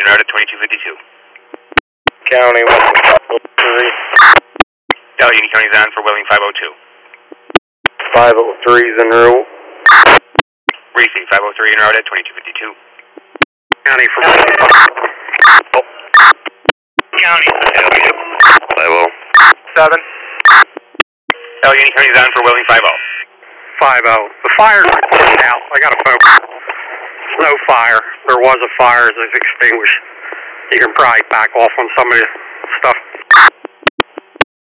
en route at 2252. County 103. Allegheny County's on for Welling 502. 503 is en route. Receive 503 en route at 2252. County for County 507. Allegheny County's on for Welling 50. 50. The fire's reported out. I got a phone. No fire. There was a fire. It's extinguished. You can probably back off on some of the